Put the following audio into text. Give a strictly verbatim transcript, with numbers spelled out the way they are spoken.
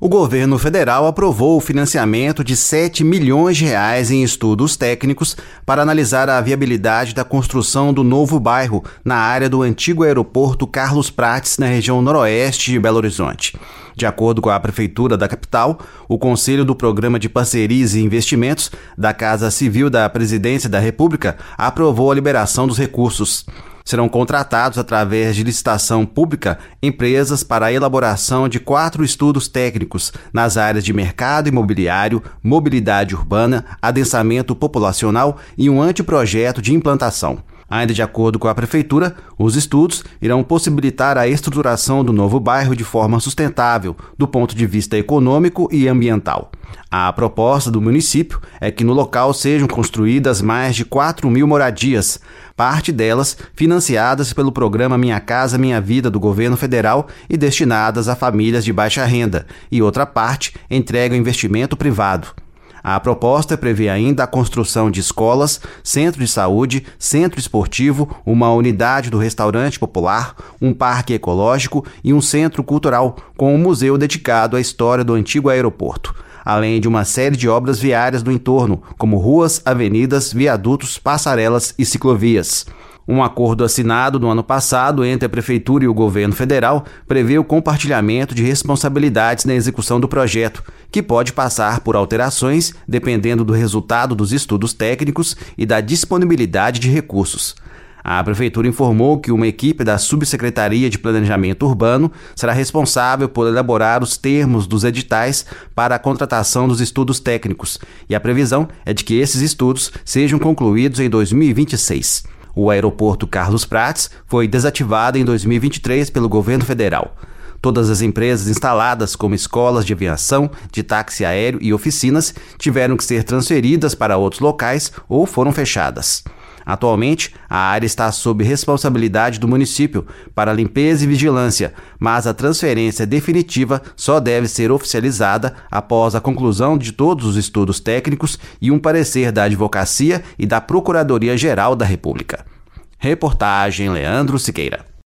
O governo federal aprovou o financiamento de sete milhões de reais em estudos técnicos para analisar a viabilidade da construção do novo bairro na área do antigo aeroporto Carlos Prates, na região noroeste de Belo Horizonte. De acordo com a Prefeitura da capital, o Conselho do Programa de Parcerias e Investimentos da Casa Civil da Presidência da República aprovou a liberação dos recursos. Serão contratados, através de licitação pública, empresas para a elaboração de quatro estudos técnicos nas áreas de mercado imobiliário, mobilidade urbana, adensamento populacional e um anteprojeto de implantação. Ainda de acordo com a Prefeitura, os estudos irão possibilitar a estruturação do novo bairro de forma sustentável, do ponto de vista econômico e ambiental. A proposta do município é que no local sejam construídas mais de quatro mil moradias, parte delas financiadas pelo programa Minha Casa Minha Vida do governo federal e destinadas a famílias de baixa renda, e outra parte entregue ao investimento privado. A proposta prevê ainda a construção de escolas, centro de saúde, centro esportivo, uma unidade do restaurante popular, um parque ecológico e um centro cultural, com um museu dedicado à história do antigo aeroporto, além de uma série de obras viárias do entorno, como ruas, avenidas, viadutos, passarelas e ciclovias. Um acordo assinado no ano passado entre a Prefeitura e o governo federal prevê o compartilhamento de responsabilidades na execução do projeto, que pode passar por alterações dependendo do resultado dos estudos técnicos e da disponibilidade de recursos. A Prefeitura informou que uma equipe da Subsecretaria de Planejamento Urbano será responsável por elaborar os termos dos editais para a contratação dos estudos técnicos, e a previsão é de que esses estudos sejam concluídos em dois mil e vinte e seis. O aeroporto Carlos Prates foi desativado em dois mil e vinte e três pelo governo federal. Todas as empresas instaladas, como escolas de aviação, de táxi aéreo e oficinas, tiveram que ser transferidas para outros locais ou foram fechadas. Atualmente, a área está sob responsabilidade do município para limpeza e vigilância, mas a transferência definitiva só deve ser oficializada após a conclusão de todos os estudos técnicos e um parecer da Advocacia e da Procuradoria-Geral da República. Reportagem Leandro Siqueira.